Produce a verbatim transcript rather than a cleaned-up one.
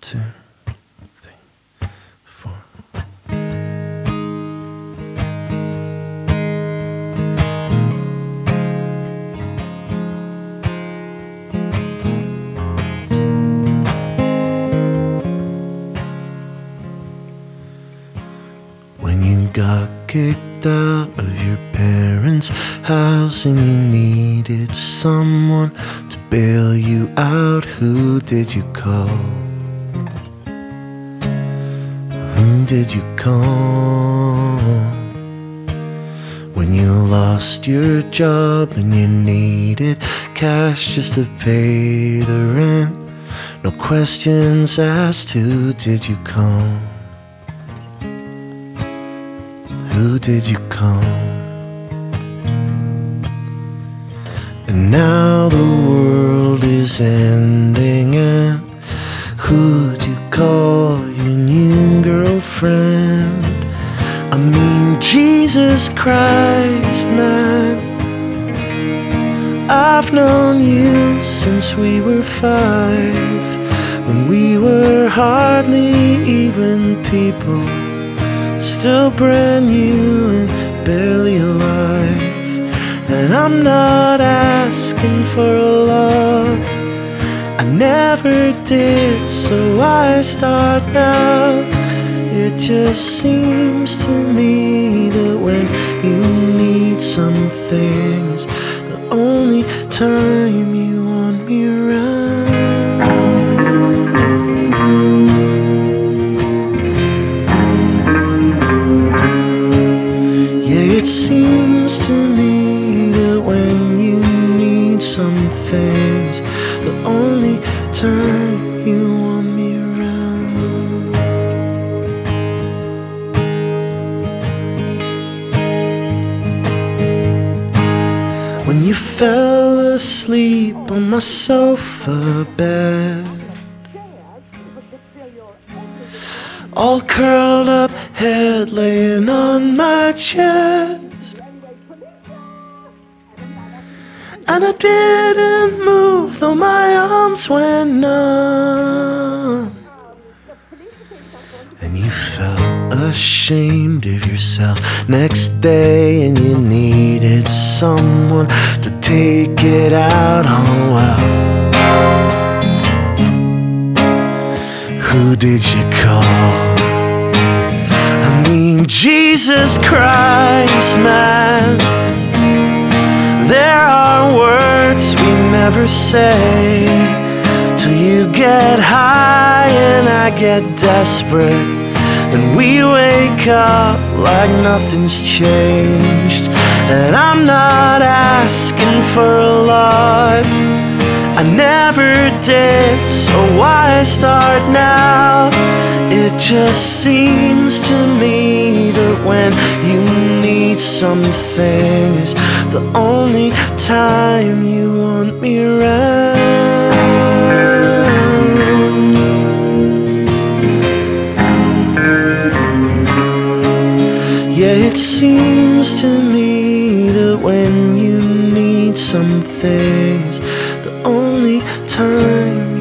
two, three, four. When you got kicked out of your parents' house and you needed someone to bail you out, who did you call? Who did you call? When you lost your job and you needed cash just to pay the rent, no questions asked, who did you call? Who did you call? And now the world is ending, and who'd you call your new girlfriend? I mean, Jesus Christ, man, I've known you since we were five, when we were hardly even people, still brand new and barely alive. And I'm not asking for a lot, I never did, so I start now. It just seems to me that when you need some things, the only time you want me around. Yeah, it seems to me that when you need some things, the only time you want me around. When you fell asleep on my sofa bed, all curled up, head laying on my chest, and I didn't move though my arms went numb. And you felt ashamed of yourself next day, and you needed someone to take it out on. Well, who did you call? I mean, Jesus Christ, man, there are words we never say till you get high and I get desperate, and we wake up like nothing's changed. And I'm not asking for a lot, I never did, so why start now? It just seems to me that when you need something is the only time you want me around. Yeah, it seems to me that when you need some things, the only time